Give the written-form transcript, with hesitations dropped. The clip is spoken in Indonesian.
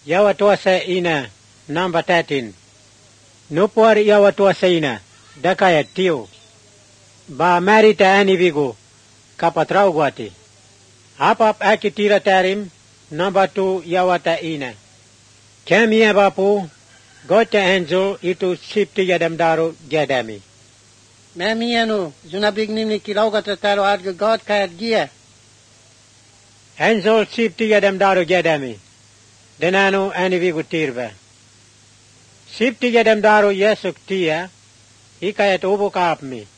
yawa tuasa ina number 13. Nupuar yawa tuasa ina dakaya tiu. Ba marita ani vigo kapatrau guati. Apap akitira tarim number 2 yawa ta ina. Kemia bapu gota angel itu sipti yadam daru jadami. Mamiano zunabignim ni kilauga tataro adga God kayat gia. Angel sipti yadam daru jadami. Denano ani vigo tirba. Sipti yadam daru yesuk tia ikayat ubu kaapmi.